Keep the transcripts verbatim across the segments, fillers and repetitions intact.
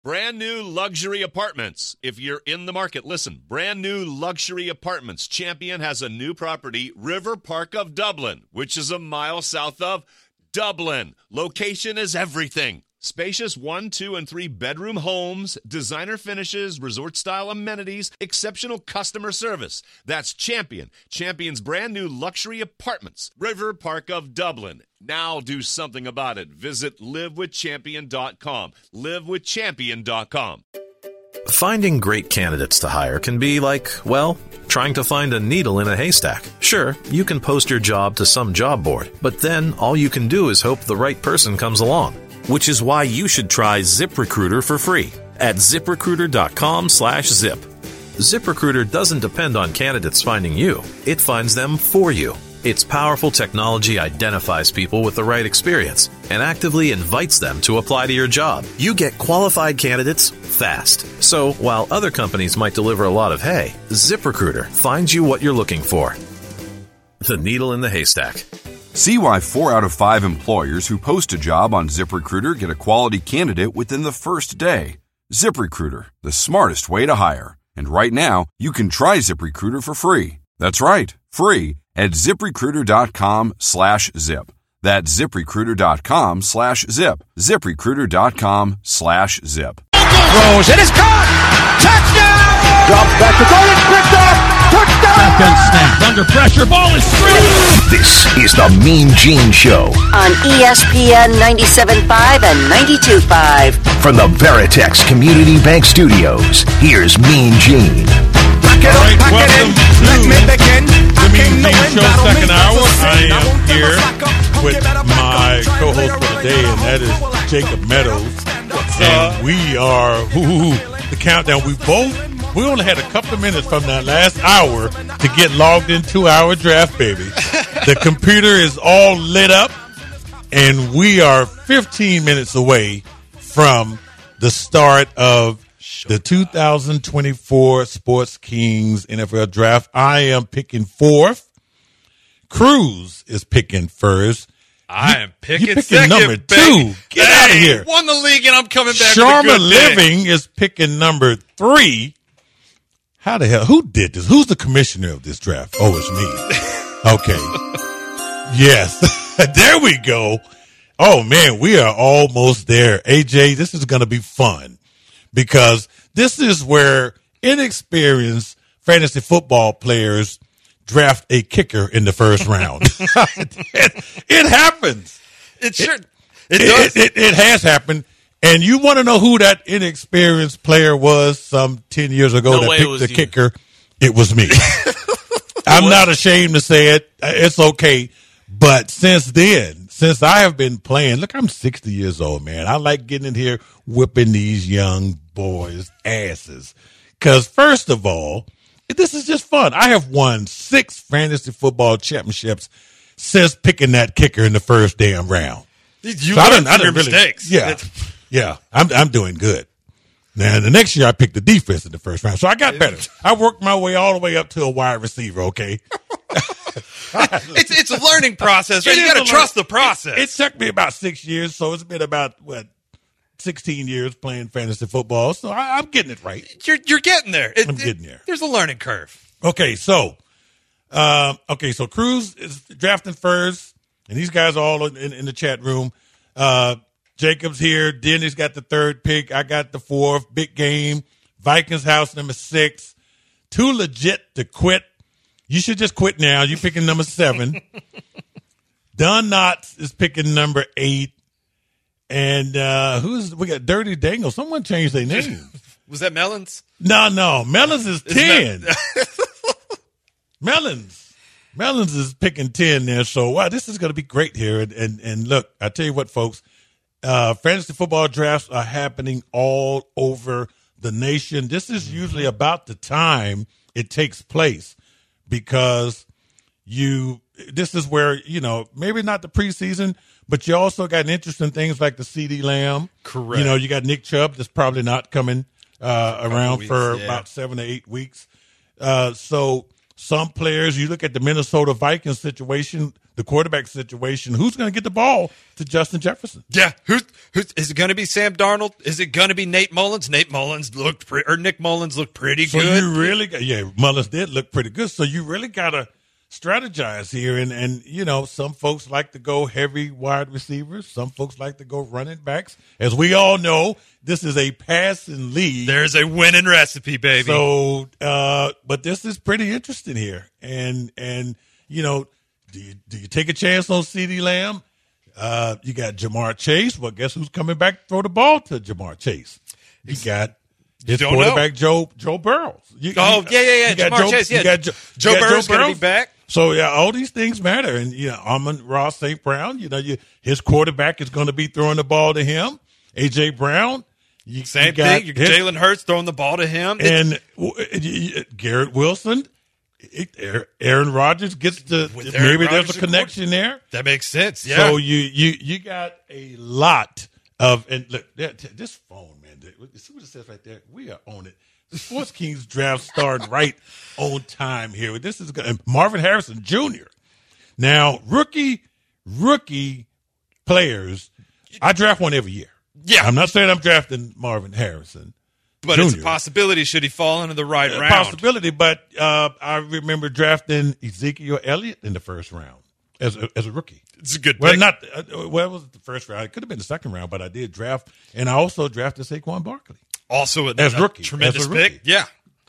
Brand new luxury apartments. If you're in the market, listen. Brand new luxury apartments. Champion has a new property, River Park of Dublin, which is a mile south of Dublin. Location is everything. Spacious one, two, and three bedroom homes, designer finishes, resort-style amenities, exceptional customer service. That's Champion. Champion's brand new luxury apartments. River Park of Dublin. Now do something about it. Visit live with champion dot com. live with champion dot com. Finding great candidates to hire can be like, well, trying to find a needle in a haystack. Sure, you can post your job to some job board, but then all you can do is hope the right person comes along. Which is why you should try ZipRecruiter for free at ZipRecruiter.com slash zip. ZipRecruiter doesn't depend on candidates finding you. It finds them for you. Its powerful technology identifies people with the right experience and actively invites them to apply to your job. You get qualified candidates fast. So while other companies might deliver a lot of hay, ZipRecruiter finds you what you're looking for. The needle in the haystack. See why four out of five employers who post a job on ZipRecruiter get a quality candidate within the first day. ZipRecruiter, the smartest way to hire. And right now, you can try ZipRecruiter for free. That's right, free at ZipRecruiter.com slash zip. That's ZipRecruiter.com slash zip. ZipRecruiter.com slash zip. Throws, it is caught! Touchdown! Drops back to throw it, picked up! Touchdown! Shotgun snapped under pressure, ball is through! This is the Mean Gene Show on E S P N ninety-seven point five and ninety-two point five. From the Veritex Community Bank Studios, here's Mean Gene. All right, welcome to the Mean Gene Show second hour. I am here with my co-host for the day, and that is Jacob Meadows. And we are ooh, the countdown. We both we only had a couple of minutes from that last hour to get logged into our draft, baby. The computer is all lit up, and we are fifteen minutes away from the start of the two thousand twenty-four Sports Kings N F L Draft. I am picking fourth. Cruz is picking first. I am picking, you picking second, number baby. two. Get hey, out of here. Won the league, and I'm coming back Sharma with a good Living day. is picking number three. How the hell? Who did this? Who's the commissioner of this draft? Oh, it's me. Okay. Yes. There we go. Oh, man, we are almost there. A J, this is going to be fun because this is where inexperienced fantasy football players draft a kicker in the first round. it, it happens. It sure it, it, it does. It, it, it has happened. And you want to know who that inexperienced player was some ten years ago No that way it picked was the you. kicker? It was me. I'm not ashamed to say it. It's okay. But since then, since I have been playing, look, I'm sixty years old, man. I like getting in here whipping these young boys' asses. Because first of all, this is just fun. I have won six fantasy football championships since picking that kicker in the first damn round. You So learn I didn't- I from your didn't really- mistakes. Yeah, It's- yeah. I'm I'm doing good. Now the next year I picked the defense in the first round, so I got better. I worked my way all the way up to a wide receiver. Okay, it's it's a learning process. Right? It You is got a to trust learn- the process. It, it took me about six years, so it's been about what sixteen years playing fantasy football. So I, I'm getting it right. you're you're getting there. It, I'm it- getting there. There's a learning curve. Okay, so, um, okay, so Cruz is drafting first, and these guys are all in, in, in the chat room. Uh, Jacob's here. Denny's got the third pick. I got the fourth. Big game. Vikings house number six. Too legit to quit. You should just quit now. You're picking number seven. Don Knotts is picking number eight. And uh, who's we got? Dirty Dangle. Someone changed their name. Was that Melons? No, no. Melons is ten. Melons. Melons is picking ten there. So, wow, this is going to be great here. And, and, and look, I tell you what, folks, uh, fantasy football drafts are happening all over the nation. This is usually about the time it takes place because you, this is where, you know, maybe not the preseason, but you also got interesting things like the CeeDee Lamb. Correct. You know, you got Nick Chubb that's probably not coming uh, around weeks, for yeah. about seven to eight weeks. Uh, so some players, you look at the Minnesota Vikings situation, the quarterback situation. Who's going to get the ball to Justin Jefferson? Yeah, who's who's is it going to be? Sam Darnold? Is it going to be Nate Mullins? Nate Mullins looked pre- or Nick Mullins looked pretty so good. You really, got, yeah, Mullins did look pretty good. So you really got to strategize here, and and you know, some folks like to go heavy wide receivers. Some folks like to go running backs. As we all know, this is a passing league. There's a winning recipe, baby. So, uh, but this is pretty interesting here, and and you know, do you do you take a chance on CeeDee Lamb? Uh, you got Jamar Chase. Well, guess who's coming back to throw the ball to Jamar Chase? You got his don't quarterback, know. Joe Joe Burrows. You, oh you, yeah, yeah, yeah. you got Jamar Joe, Chase. Yeah, you got Joe, Joe you got Burrow's Joe going to Burrows. be back. So yeah, all these things matter, and you know, Amon-Ra Saint Brown. You know, you, his quarterback is going to be throwing the ball to him. A J Brown. You, Same you got thing. Jalen Hurts throwing the ball to him. And uh, Garrett Wilson, it, Aaron Rodgers gets to With maybe Aaron there's Rodgers a connection there. That makes sense. Yeah. So you you you got a lot of and look this phone, man. See what it says right there. We are on it. The Sports Kings draft started right on time here. This is good. Marvin Harrison Junior Now rookie rookie players, I draft one every year. Yeah. I'm not saying I'm drafting Marvin Harrison. But Junior. it's a possibility should he fall into the right A round. possibility, but uh, I remember drafting Ezekiel Elliott in the first round as a, as a rookie. It's a good Well, pick. not uh, well, it was the first round. It could have been the second round, but I did draft, and I also drafted Saquon Barkley. Also a, As a rookie, tremendous as a rookie. pick. Yeah.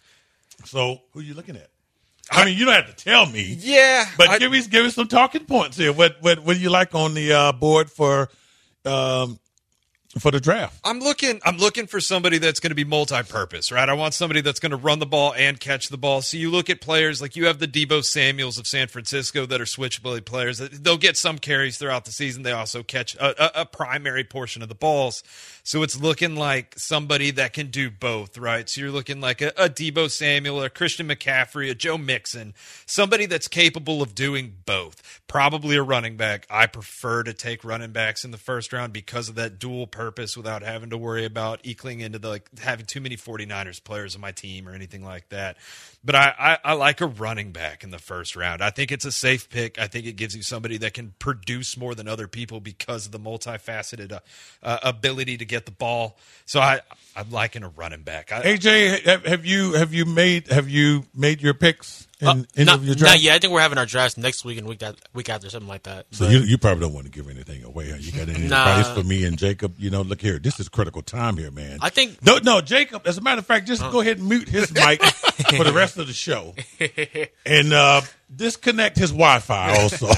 So who are you looking at? I mean, you don't have to tell me. Yeah. But I- give me give me some talking points here. What what what do you like on the uh, board for um, for the draft? I'm looking I'm looking for somebody that's going to be multi-purpose, right? I want somebody that's going to run the ball and catch the ball. So you look at players like you have the Deebo Samuels of San Francisco that are switchability players. They'll get some carries throughout the season. They also catch a, a, a primary portion of the balls. So it's looking like somebody that can do both, right? So you're looking like a, a Deebo Samuel, a Christian McCaffrey, a Joe Mixon, somebody that's capable of doing both. Probably a running back. I prefer to take running backs in the first round because of that dual purpose without having to worry about equaling into the, like having too many 49ers players on my team or anything like that. But I, I, I like a running back in the first round. I think it's a safe pick. I think it gives you somebody that can produce more than other people because of the multifaceted uh, uh, ability to get the ball. So I, I'm liking a running back. I, A J, have, have you have you made have you made your picks in Uh, any not, of your drafts? not yet. I think we're having our drafts next week and week that week after, something like that. So But- you you probably don't want to give anything away. Huh? You got any Nah. advice for me and Jacob? You know, look here, this is critical time here, man. I think- no, no, Jacob. As a matter of fact, just go ahead and mute his mic for the rest of the show, and uh, disconnect his Wi-Fi also,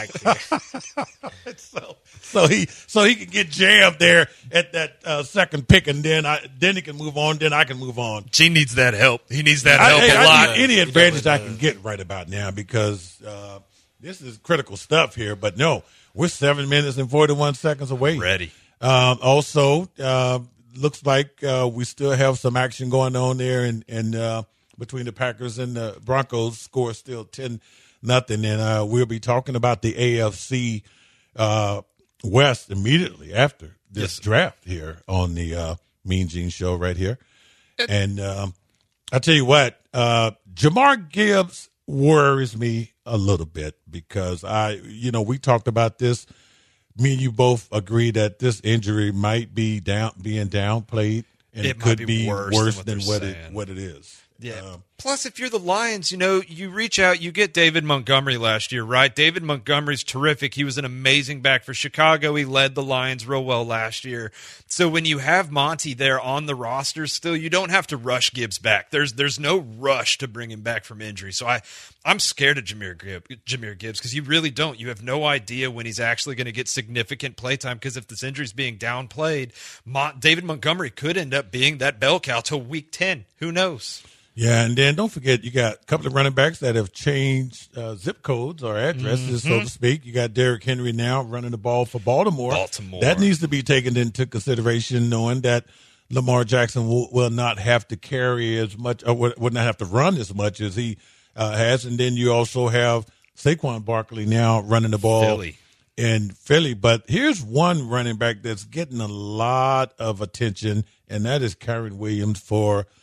so so he so he can get jammed there at that uh, second pick, and then I then he can move on. Then I can move on. He needs that help. He needs that I, help hey, a I lot. need any He advantage I definitely can get right about now because uh, this is critical stuff here. But no, we're seven minutes and forty-one seconds away. Ready. Um, also, uh, looks like uh, we still have some action going on there, and and uh, between the Packers and the Broncos, score still ten nothing, and uh, we'll be talking about the A F C uh, West immediately after this Yes. draft here on the uh, Mean Gene Show right here. And um, I tell you what, uh, Jamar Gibbs worries me a little bit because I, you know, we talked about this. Me and you both agree that this injury might be down, being downplayed, and it, It might could be be worse worse, than than, what what they're it saying. what it is. Yeah. Um, Plus, if you're the Lions, you know, you reach out, you get David Montgomery last year, right? David Montgomery's terrific. He was an amazing back for Chicago. He led the Lions real well last year. So when you have Monty there on the roster still, you don't have to rush Gibbs back. There's there's no rush to bring him back from injury. So I, I'm scared of Jahmyr, Gibb, Jahmyr Gibbs because you really don't. You have no idea when he's actually going to get significant play time because if this injury is being downplayed, Mon- David Montgomery could end up being that bell cow till week ten. Who knows? Yeah, and then don't forget, you got a couple of running backs that have changed uh, zip codes or addresses, so to speak. You got Derrick Henry now running the ball for Baltimore. Baltimore. That needs to be taken into consideration, knowing that Lamar Jackson will, will not have to carry as much, or would would not have to run as much as he uh, has. And then you also have Saquon Barkley now running the ball Philly. in Philly. But here's one running back that's getting a lot of attention, and that is Kyron Williams for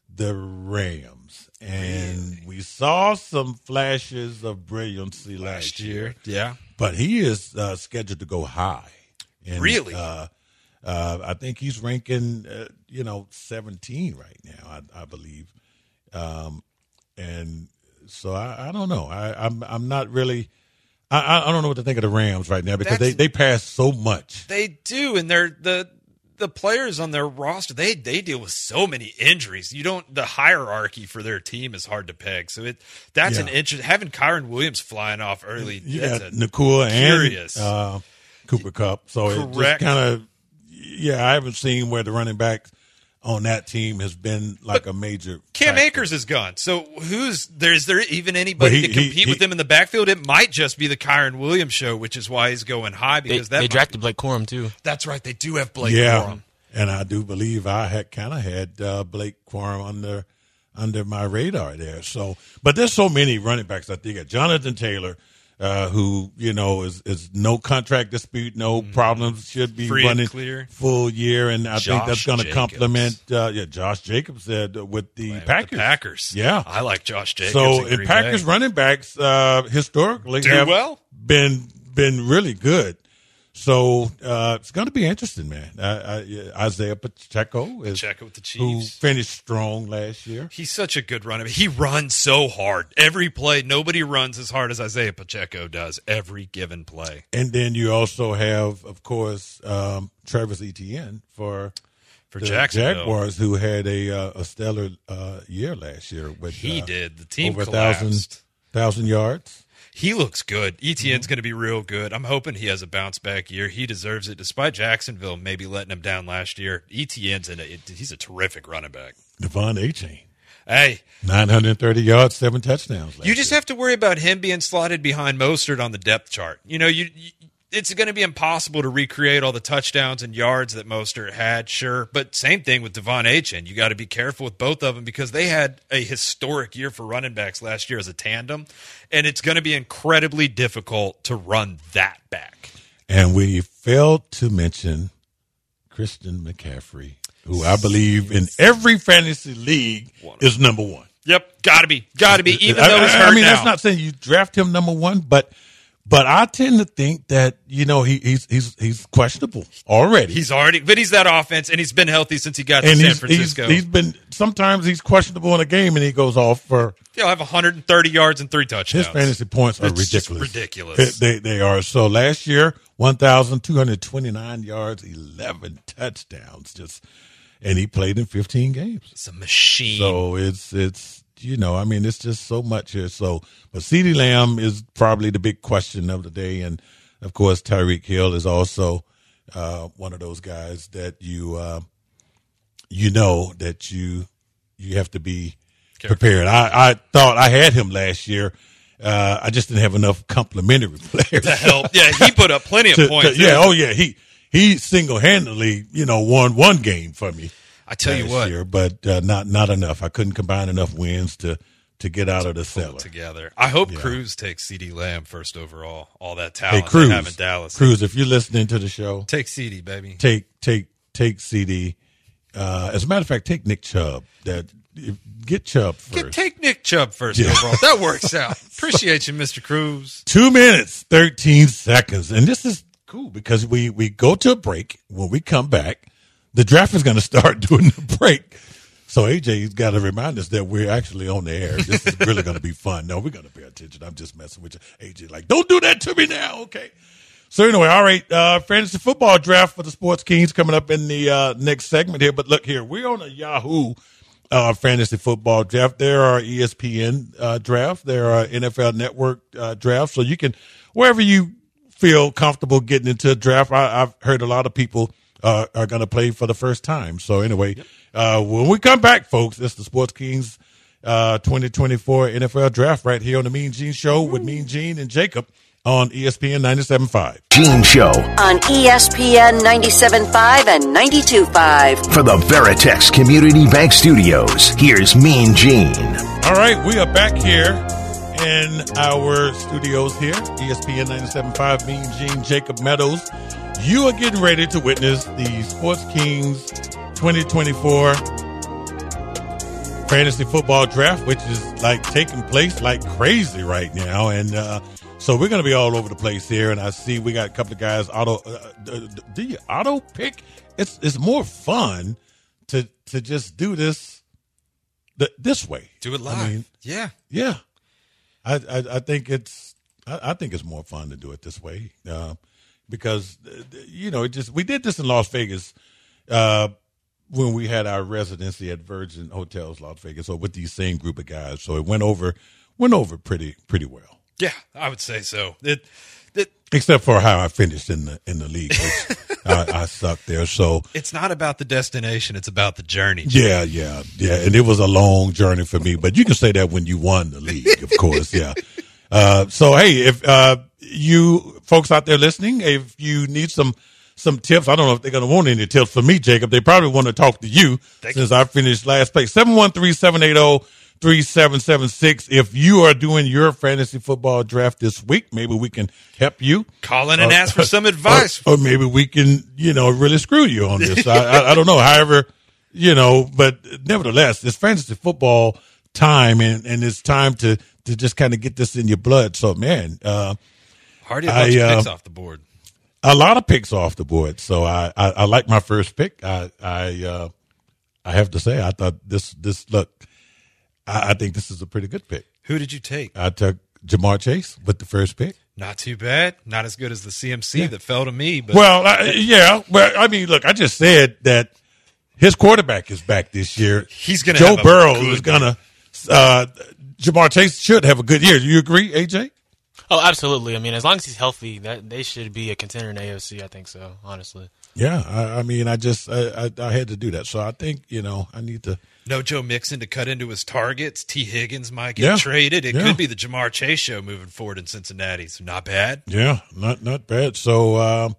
the Rams. And really? we saw some flashes of brilliancy last, last year. year. Yeah. But he is uh, scheduled to go high. And, really? Uh, uh, I think he's ranking, uh, you know, seventeen right now, I, I believe. Um, and so I, I don't know. I, I'm I'm not really. I, I don't know what to think of the Rams right now because That's, they, they pass so much. They do, and they're the the players on their roster. They they deal with so many injuries. You don't the hierarchy for their team is hard to peg. So it that's yeah. an interest. Having Kyron Williams flying off early. You that's got Nakua curious. and uh, Cooper Kupp. So Correct. it just kind of yeah. I haven't seen where the running back on that team has been like but a major Cam factor. Akers is gone. So who's there? Is there even anybody he, to compete he, he, with him in the backfield? It might just be the Kyron Williams show, which is why he's going high because they, that they drafted Blake Corum too. That's right. They do have Blake yeah, Corum. And I do believe I had kind of had uh, Blake Corum under under my radar there. So, but there's so many running backs. I think got Jonathan Taylor, uh, who you know is is no contract dispute, no mm-hmm. problems, should be Free running clear. full year, and I Josh think that's going to Jacobs. complement. Uh, yeah, Josh Jacobs said uh, with the With Packers. The Packers. Yeah, I like Josh Jacobs. So, in and Packers Bay. running backs uh, historically do have well. been been really good. So uh, it's going to be interesting, man. Uh, I, Isaiah Pacheco is Pacheco with the Chiefs, who finished strong last year. He's such a good runner. He runs so hard every play. Nobody runs as hard as Isaiah Pacheco does every given play. And then you also have, of course, um, Travis Etienne for for the Jacksonville. Jaguars, who had a uh, a stellar uh, year last year. With he uh, did. The team over collapsed. a thousand thousand yards. He looks good. Etienne's Mm-hmm. going to be real good. I'm hoping he has a bounce back year. He deserves it, despite Jacksonville maybe letting him down last year. Etienne's in a, he's a terrific running back. Devon Achane. Hey, nine hundred thirty yards, seven touchdowns. You just year. have to worry about him being slotted behind Mostert on the depth chart. You know, you, you it's going to be impossible to recreate all the touchdowns and yards that Mostert had, sure. But same thing with Devon Achane. You got to be careful with both of them because they had a historic year for running backs last year as a tandem, and it's going to be incredibly difficult to run that back. And we failed to mention Christian McCaffrey, who I believe in every fantasy league is number one. Yep, got to be. Got to be, even I, though he's hurt I mean, now. that's not saying you draft him number one, but but I tend to think that, you know, he, he's he's he's questionable already. He's already, but he's that offense, and he's been healthy since he got to and San he's, Francisco. He's, he's been, sometimes he's questionable in a game, and he goes off for. He'll have one hundred thirty yards and three touchdowns. His fantasy points are it's ridiculous. Just ridiculous. They, they are. So last year, one thousand two hundred twenty-nine yards, eleven touchdowns. Just and he played in fifteen games. It's a machine. So it's it's you know, I mean, it's just so much here. So, but CeeDee Lamb is probably the big question of the day, and of course, Tyreek Hill is also uh, one of those guys that you uh, you know that you you have to be Careful. prepared. I, I thought I had him last year. Uh, I just didn't have enough complimentary players to help. Yeah, he put up plenty of to, points. To, yeah, oh yeah, he he single handedly, you know, won one game for me. I tell you what, year, but uh, not not enough. I couldn't combine enough wins to to get out of the cellar together. I hope yeah. Cruz takes CeeDee Lamb first overall. All that talent hey, Cruz, they have in Dallas. Cruz, if you're listening to the show, take CeeDee, baby. Take take take CeeDee. Uh, as a matter of fact, take Nick Chubb. That get Chubb first. Get, take Nick Chubb first yeah. overall. That works out. Appreciate you, Mister Cruz. Two minutes, thirteen seconds, and this is cool because we we go to a break. When we come back, the draft is going to start during the break. So A J's got to remind us that we're actually on the air. This is really going to be fun. No, we're going to pay attention. I'm just messing with you. A J, like, don't do that to me now, okay? So anyway, all right, uh, fantasy football draft for the Sports Kings coming up in the uh, next segment here. But look here, we're on a Yahoo uh, fantasy football draft. There are E S P N uh, drafts. There are N F L Network uh, drafts. So you can, wherever you feel comfortable getting into a draft, I, I've heard a lot of people uh, are going to play for the first time. So anyway, yep. uh, when we come back, folks, it's the Sports Kings uh, twenty twenty-four N F L draft right here on the Mean Gene Show with Mean Gene and Jacob on E S P N ninety-seven point five. Gene Show on E S P N ninety-seven point five and ninety-two point five. For the Veritex Community Bank Studios, here's Mean Gene. All right, we are back here in our studios here, E S P N ninety-seven point five, Mean Gene, Jacob Meadows. You are getting ready to witness the Sports Kings twenty twenty-four fantasy football draft, which is like taking place like crazy right now. And uh, so we're going to be all over the place here. And I see we got a couple of guys auto. Uh, do you auto pick? It's it's more fun to to just do this th- this way. Do it live. I mean, yeah, yeah. I, I I think it's I, I think it's more fun to do it this way uh, because uh, you know it just we did this in Las Vegas. Uh, when we had our residency at Virgin Hotels Las Vegas, so with these same group of guys. So it went over went over pretty pretty well. Yeah, I would say so. It, it Except for how I finished in the in the league. Which I, I sucked there. So it's not about the destination, it's about the journey. Yeah, yeah, yeah. And it was a long journey for me. But you can say that when you won the league, of course, yeah. Uh, so hey, if uh, you folks out there listening, if you need some Some tips. I don't know if they're going to want any tips from me, Jacob. They probably want to talk to you Thank since you. I finished last place. seven one three, seven eight zero, three seven seven six. If you are doing your fantasy football draft this week, maybe we can help you. Call in and uh, ask for some advice. Or, or maybe we can, you know, really screw you on this. I, I, I don't know. However, you know, but nevertheless, it's fantasy football time, and, and it's time to, to just kind of get this in your blood. So, man. Uh, Hardy, a bunch I, of picks uh, off the board. A lot of picks off the board, so I, I, I like my first pick. I I uh, I have to say I thought this this look. I, I think this is a pretty good pick. Who did you take? I took Jamar Chase with the first pick. Not too bad. Not as good as the C M C yeah. that fell to me. But well, I, yeah. Well, I mean, look, I just said that his quarterback is back this year. He's going to Joe Burrow is going to. Uh, Jamar Chase should have a good year. Do you agree, A J? Oh, absolutely. I mean, as long as he's healthy, that they should be a contender in the A F C. I think so, honestly. Yeah, I, I mean, I just I, I, I had to do that, so I think you know I need to. No Joe Mixon to cut into his targets. T. Higgins might get yeah. traded. It yeah. could be the Jamar Chase show moving forward in Cincinnati. So not bad. Yeah, not not bad. So, uh,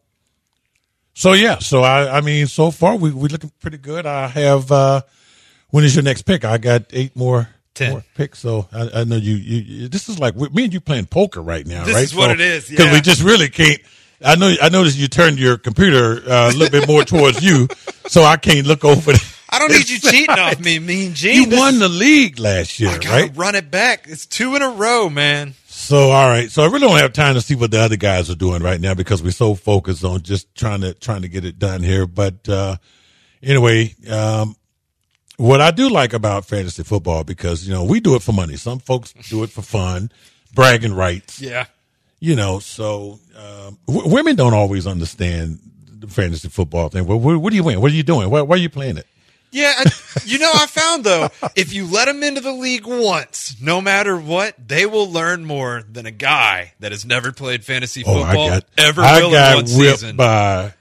so yeah, so I I mean, so far we we looking pretty good. I have. Uh, when is your next pick? I got eight more. Ten More picks, so I, I know you, you, you. This is like me and you playing poker right now, this right? This is what so, it is, because yeah. we just really can't. I know. I noticed you turned your computer uh, a little bit more towards you, so I can't look over. The, I don't need you cheating off me, Mean Gene. You won the league last year, I gotta right? Run it back. It's two in a row, man. So all right, so I really don't have time to see what the other guys are doing right now because we're so focused on just trying to trying to get it done here. But uh, anyway. Um, What I do like about fantasy football, because, you know, we do it for money. Some folks do it for fun, bragging rights. Yeah. You know, so um, w- women don't always understand the fantasy football thing. Well, what, what are you doing? What are you doing? Why, why are you playing it? Yeah. I, you know, I found, though, if you let them into the league once, no matter what, they will learn more than a guy that has never played fantasy football oh, I got, ever I will got in one whipped season. by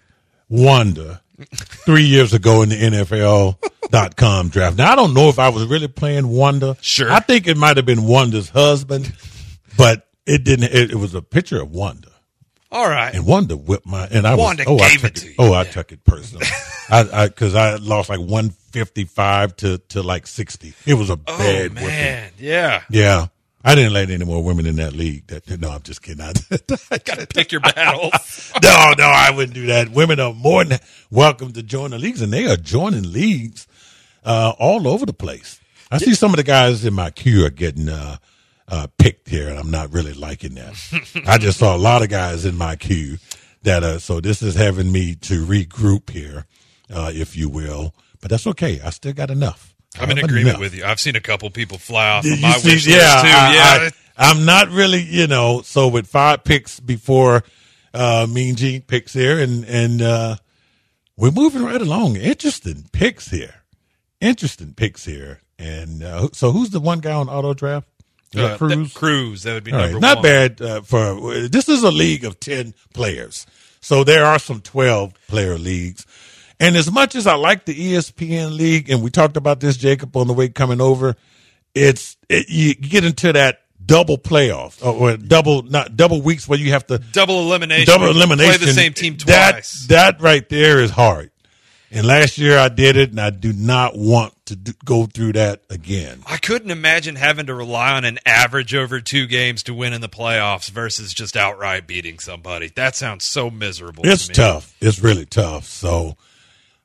Wanda three years ago in the N F L dot com draft. Now, I don't know if I was really playing Wanda. Sure. I think it might have been Wanda's husband, but it didn't. It, it was a picture of Wanda. All right. And Wanda whipped my, and I Wanda was, oh, gave I it took to it, you. oh, I Yeah. took it personally. I, I, cause I lost like one fifty-five to, to like sixty. It was a Oh, bad man. whipping. Yeah. Yeah. I didn't let any more women in that league. That, no, I'm just kidding. I, I got to pick your battles. no, no, I wouldn't do that. Women are more than welcome to join the leagues, and they are joining leagues uh, all over the place. I see some of the guys in my queue are getting uh, uh, picked here, and I'm not really liking that. I just saw a lot of guys in my queue that uh, so this is having me to regroup here, uh, if you will. But that's okay. I still got enough. I'm in agreement with you. I've seen a couple people fly off Did of my you see, wish yeah, list, too. I, Yeah. I, I'm not really, you know, so with five picks before uh, Mean Gene picks here, and, and uh, we're moving right along. Interesting picks here. Interesting picks here. And uh, so who's the one guy on auto draft? Is that Uh, Cruz? that- Cruz. That would be All number right. Not one. bad uh, for – this is a league of ten players. So there are some twelve-player leagues. And as much as I like the E S P N league, and we talked about this, Jacob, on the way coming over, it's it, you get into that double playoff or, or double not double weeks where you have to Double elimination. double elimination. Play the same team That, twice. that right there is hard. And last year I did it, and I do not want to do, go through that again. I couldn't imagine having to rely on an average over two games to win in the playoffs versus just outright beating somebody. That sounds so miserable. It's to me. tough. It's really tough. So.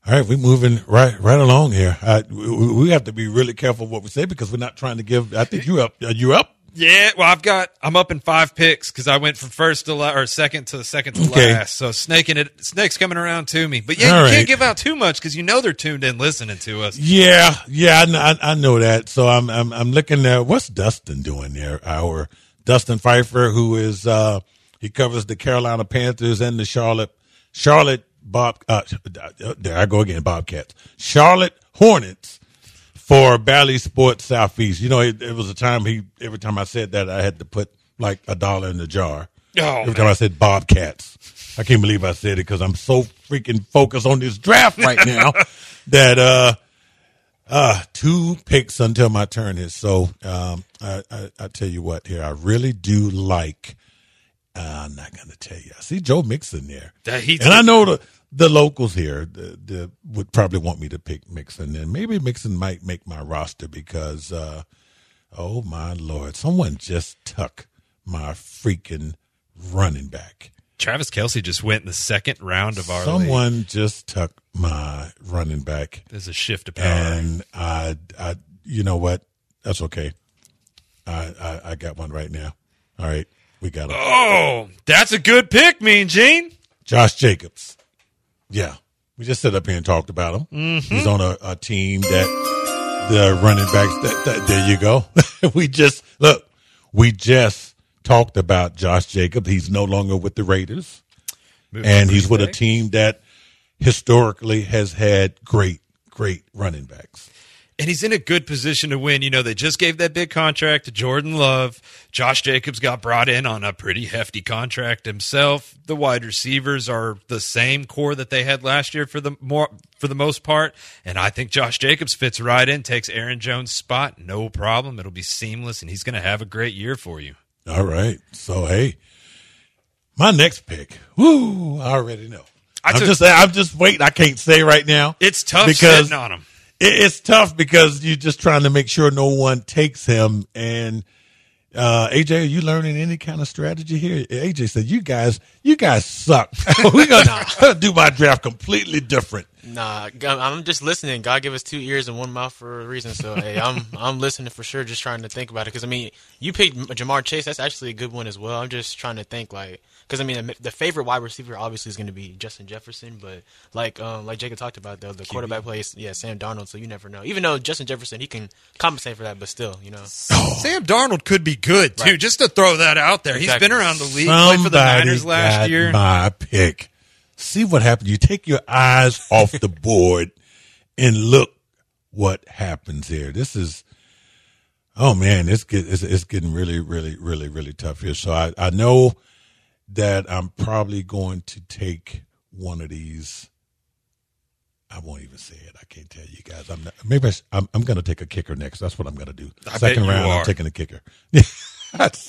All right, we're moving right right along here. I, we, we have to be really careful what we say because we're not trying to give. I think you up. Are you up? Yeah, well, I've got. I'm up in five picks because I went from first to la- or second to second to Okay. last. So snaking it, snake's coming around to me. But yeah, All you right. can't give out too much because you know they're tuned in listening to us. Yeah, yeah, I, kn- I, I know that. So I'm I'm I'm looking at what's Dustin doing there. Our Dustin Pfeiffer, who is uh, he covers the Carolina Panthers and the Charlotte Charlotte Bob. Uh, there I go again, Bobcats. Charlotte Hornets for Bally Sports Southeast. You know, it, it was a time he every time I said that I had to put like a dollar in the jar. Oh, every man. time I said Bobcats. I can't believe I said it because I'm so freaking focused on this draft right now that uh, uh, two picks until my turn is. So um, I, I, I tell you what here, I really do like. Uh, I'm not going to tell you. I see Joe Mixon there, That he's- and I know the the locals here the, the, would probably want me to pick Mixon, and maybe Mixon might make my roster because, uh, oh my Lord, someone just took my freaking running back. Travis Kelce just went in the second round of our Someone league. just took my running back, There's a shift of power. and I, I, you know what? That's okay. I, I, I got one right now. All right, we got him. Oh, that's a good pick, Mean Gene. Josh Jacobs. Yeah, we just sat up here and talked about him. Mm-hmm. He's on a, a team that the running backs. That, that, there you go. we just look. We just talked about Josh Jacobs. He's no longer with the Raiders, Moving and to he's Green with a Bay. team that historically has had great, great running backs. And he's in a good position to win. You know, they just gave that big contract to Jordan Love. Josh Jacobs got brought in on a pretty hefty contract himself. The wide receivers are the same core that they had last year for the more for the most part. And I think Josh Jacobs fits right in, takes Aaron Jones' spot, no problem. It'll be seamless, and he's going to have a great year for you. All right. So hey, my next pick. Woo! I already know. I I'm took- just I'm just waiting. I can't say right now. It's tough because sitting on him. it- it's tough because you're just trying to make sure no one takes him. And uh, A J, are you learning any kind of strategy here? A J said, "You guys, you guys suck. We're gonna do my draft completely different." Nah, God- I'm just listening. God gave us two ears and one mouth for a reason. So hey, I'm I'm listening for sure. Just trying to think about it because I mean, you picked Jamar Chase. That's actually a good one as well. I'm just trying to think like because I mean the, the favorite wide receiver obviously is going to be Justin Jefferson, but like um like Jacob talked about though, the quarterback plays yeah Sam Darnold. So you never know. Even though Justin Jefferson he can compensate for that, but still you know. Sam Darnold could be good, too, Right. just to throw that out there. Exactly. He's been around the league, played for the Somebody Niners last got year. My pick. See what happened. You take your eyes off the board and look what happens here. This is, oh man, it's get, it's, it's getting really, really, really, really tough here. So I, I know that I'm probably going to take one of these. I won't even say it. I can't tell you guys. I'm not, maybe I sh- I'm, I'm going to take a kicker next. That's what I'm going to do. I Second bet you round, are. I'm taking a kicker. That's-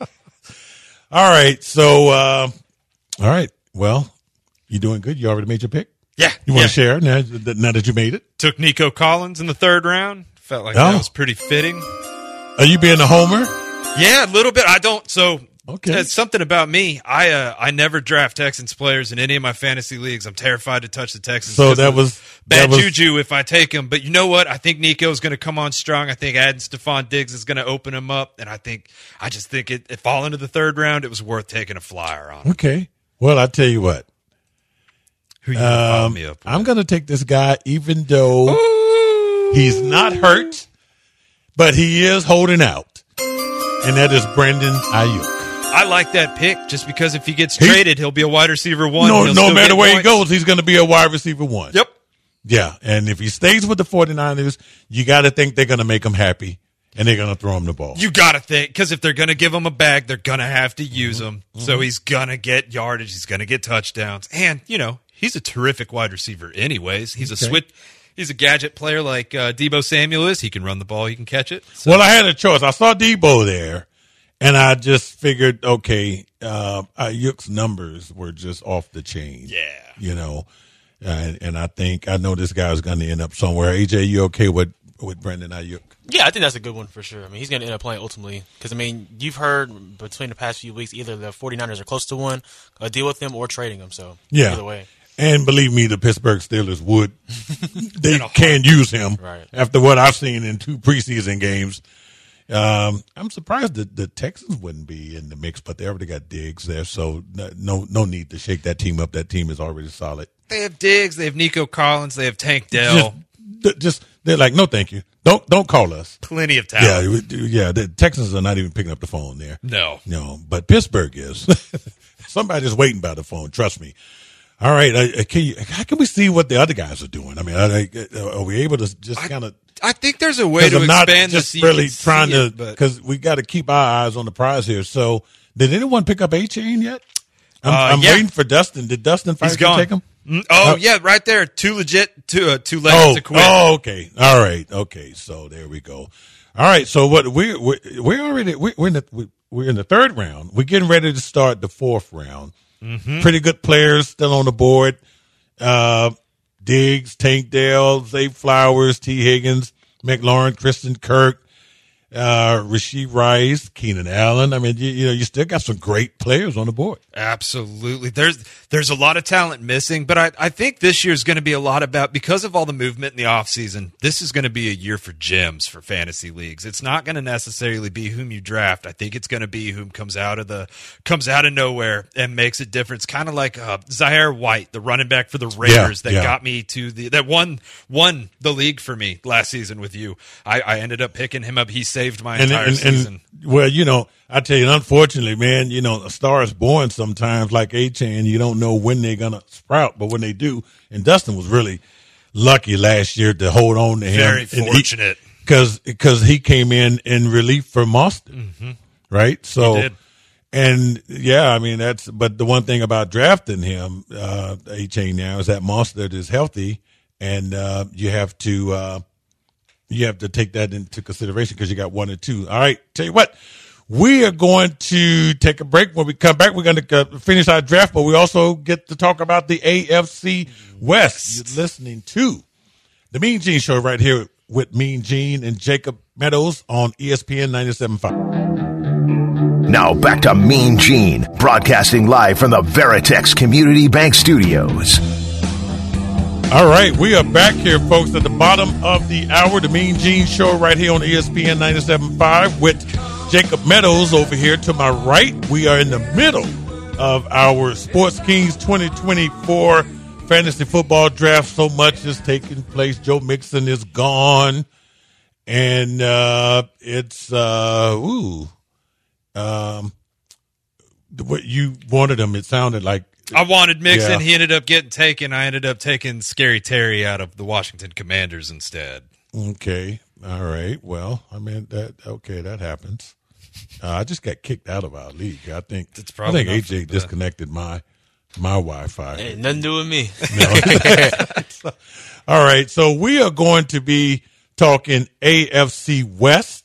all right. So, uh, all right. Well, you doing good? You already made your pick? Yeah. You want yeah. to share now, that- now that you made it? Took Nico Collins in the third round. Felt like Oh. that was pretty fitting. Are you being a homer? Yeah, a little bit. I don't. So Okay. it's something about me. I uh, I never draft Texans players in any of my fantasy leagues. I'm terrified to touch the Texans. So 'cause that of was- bad that was- juju if I take him. But you know what? I think Nico's going to come on strong. I think adding Stephon Diggs is going to open him up, and I think I just think it, it fall into the third round. It was worth taking a flyer on. Okay. Well, I'll tell you what. Who you gonna follow Um, me up with? I'm going to take this guy, even though he's not hurt, but he is holding out. And that is Brandon Ayuk. I like that pick just because if he gets He- traded, he'll be a wide receiver one. No, He'll no still matter get where he points. goes, he's going to be a wide receiver one. Yep. Yeah. And if he stays with the 49ers, you got to think they're going to make him happy and they're going to throw him the ball. You got to think, because if they're going to give him a bag, they're going to have to use Mm-hmm. him. So he's going to get yardage. He's going to get touchdowns. And, you know, he's a terrific wide receiver anyways. He's a Okay. switch. He's a gadget player like uh, Debo Samuel is. He can run the ball. He can catch it. So, Well, I had a choice. I saw Debo there, and I just figured, okay, uh, Ayuk's numbers were just off the chain. Yeah. You know, and, and I think, I know this guy's going to end up somewhere. A J, you okay with, with Brandon Ayuk? Yeah, I think that's a good one for sure. I mean, he's going to end up playing ultimately because, I mean, you've heard between the past few weeks either the 49ers are close to one, a deal with them, or trading them. So, Yeah. either way. And believe me, the Pittsburgh Steelers would. They can use him right. after what I've seen in two preseason games. Um, I'm surprised that the Texans wouldn't be in the mix, but they already got Diggs there, so no no need to shake that team up. That team is already solid. They have Diggs, they have Nico Collins, they have Tank Dell. Just, just they're like, no, thank you. Don't don't call us. Plenty of talent. Yeah, yeah. The Texans are not even picking up the phone there. No, no. But Pittsburgh is. Somebody's waiting by the phone. Trust me. All right, I, I, can you, how can we see what the other guys are doing? I mean, are, are we able to just kind of? I think there's a way to I'm expand not just this. really trying to, because we got to keep our eyes on the prize here. So, did anyone pick up A-Chain yet? I'm, uh, I'm yeah. waiting for Dustin. Did Dustin finally take him? Mm, oh, uh, yeah, right there. Two legit, two uh, two legs oh, to quit. Oh, okay. All right. Okay. So there we go. All right. So what we we we're already we, we're in the we, we're in the third round. We're getting ready to start the fourth round. Mm-hmm. Pretty good players still on the board. Uh, Diggs, Tank Dell, Zay Flowers, T. Higgins, McLaurin, Kristen Kirk, uh, Rashee Rice, Keenan Allen. I mean, you, you know, you still got some great players on the board. Absolutely. There's there's a lot of talent missing, but I, I think this year is going to be a lot about, because of all the movement in the offseason, this is going to be a year for gems for fantasy leagues. It's not going to necessarily be whom you draft. I think it's going to be whom comes out of the comes out of nowhere and makes a difference. Kind of like uh, Zaire White, the running back for the Raiders yeah, that yeah. got me to the that won won the league for me last season with you. I, I ended up picking him up. He saved my and, entire and, season. And, well, you know, I tell you, unfortunately, man, you know, a star is born sometimes like A-Chain. You don't know when they're going to sprout, but when they do, and Dustin was really lucky last year to hold on to him. Very fortunate. Because because he came in in relief for Mostert, mm-hmm. right? So, he did. And, yeah, I mean, that's – but the one thing about drafting him, uh, A-Chain now, is that Mostert is healthy, and uh, you have to uh, – you have to take that into consideration because you got one and two. All right, tell you what, we are going to take a break. When we come back, we're going to uh, finish our draft, but we also get to talk about the A F C West. You're listening to the Mean Gene Show right here with Mean Gene and Jacob Meadows on E S P N ninety-seven point five. Now back to Mean Gene, broadcasting live from the Veritex Community Bank Studios. All right, we are back here, folks, at the bottom of the hour, the Mean Gene Show right here on E S P N ninety-seven point five with Jacob Meadows over here to my right. We are in the middle of our Sports Kings twenty twenty-four fantasy football draft. So much is taking place. Joe Mixon is gone, and uh, it's, uh, ooh, um, what you wanted him, it sounded like. I wanted Mixon. Yeah. He ended up getting taken. I ended up taking Scary Terry out of the Washington Commanders instead. Okay. All right. Well, I mean, that okay, that happens. Uh, I just got kicked out of our league. I think It's probably I think not A J the- disconnected my my Wi-Fi. Hey, nothing to do with me. No. All right. So we are going to be talking A F C West.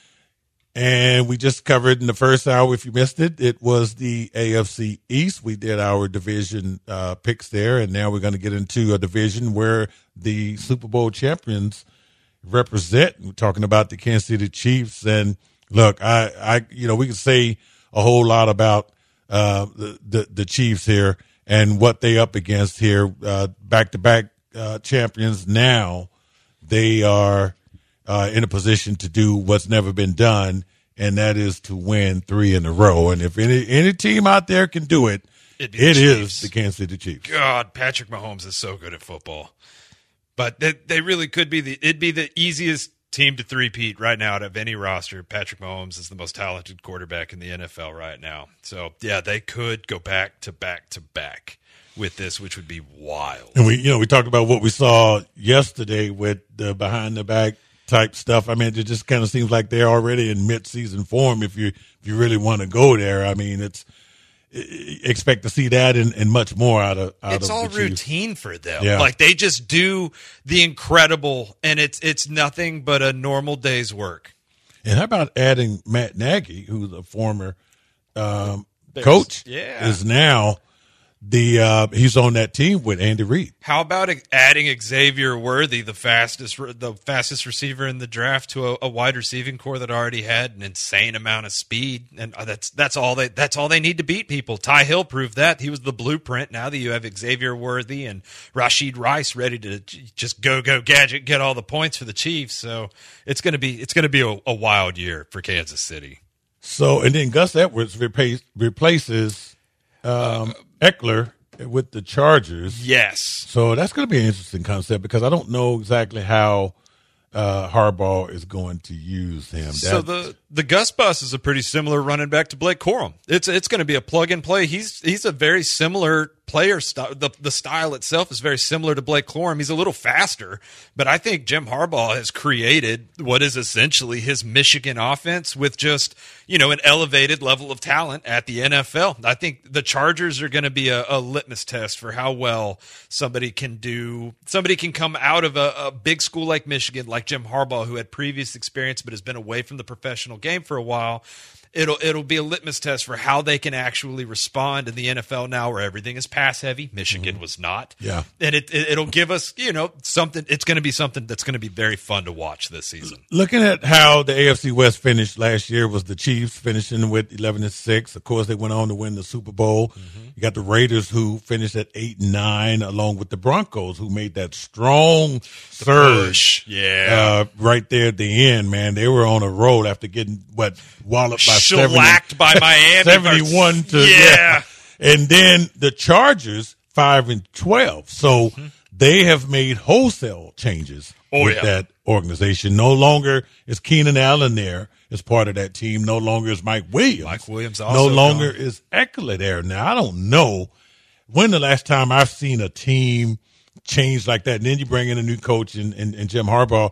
And we just covered in the first hour, if you missed it, it was the A F C East. We did our division uh, picks there, and now we're going to get into a division where the Super Bowl champions represent. We're talking about the Kansas City Chiefs. And look, I, I you know, we can say a whole lot about uh, the, the the Chiefs here and what they up against here. Uh, back-to-back uh, champions now. They are Uh, in a position to do what's never been done, and that is to win three in a row. And if any any team out there can do it, It'd be the it is Chiefs. the Kansas City Chiefs. God, Patrick Mahomes is so good at football. But they, they really could be the it'd be the easiest team to three-peat right now out of any roster. Patrick Mahomes is the most talented quarterback in the N F L right now. So, yeah, they could go back to back to back with this, which would be wild. And we, you know, we talked about what we saw yesterday with the behind the back type stuff. I mean, it just kind of seems like they're already in mid-season form. If you if you really want to go there, I mean, it's expect to see that and, and much more out of out it's of all the Chiefs. routine for them. Yeah. Like they just do the incredible, and it's it's nothing but a normal day's work. And how about adding Matt Nagy, who's a former um, coach, yeah. is now the uh, he's on that team with Andy Reid. How about adding Xavier Worthy, the fastest the fastest receiver in the draft, to a, a wide receiving core that already had an insane amount of speed, and that's that's all they that's all they need to beat people. Ty Hill proved that. He was the blueprint. Now that you have Xavier Worthy and Rashid Rice ready to just go go gadget, get all the points for the Chiefs. So it's gonna be it's gonna be a, a wild year for Kansas City. So and then Gus Edwards replace, replaces um, Eckler with the Chargers. Yes. So that's going to be an interesting concept because I don't know exactly how uh, Harbaugh is going to use him. That's, so the the Gus bus is a pretty similar running back to Blake Corum. It's it's going to be a plug and play. He's he's a very similar player style. The the style itself is very similar to Blake Corum. He's a little faster, but I think Jim Harbaugh has created what is essentially his Michigan offense with just, you know, an elevated level of talent at the N F L. I think the Chargers are going to be a, a litmus test for how well somebody can do. Somebody can come out of a, a big school like Michigan, like Jim Harbaugh, who had previous experience but has been away from the professional game for a while. It'll it'll be a litmus test for how they can actually respond in the N F L now, where everything is pass heavy. Michigan mm-hmm. was not, yeah, and it, it it'll give us, you know, something. It's going to be something that's going to be very fun to watch this season. Looking at how the A F C West finished last year, was the Chiefs finishing with eleven and six. Of course, they went on to win the Super Bowl. Mm-hmm. You got the Raiders, who finished at eight and nine, along with the Broncos, who made that strong surge. Yeah, uh, right there at the end, man, they were on a roll after getting what walloped by shellacked by Miami, seventy-one to yeah. yeah. And then the Chargers five and twelve. So mm-hmm. they have made wholesale changes oh, with yeah. that organization. No longer is Keenan Allen there as part of that team. No longer is Mike Williams. Mike Williams also no longer gone. is Eckler there. Now I don't know when the last time I've seen a team change like that. And then you bring in a new coach and, and, and Jim Harbaugh.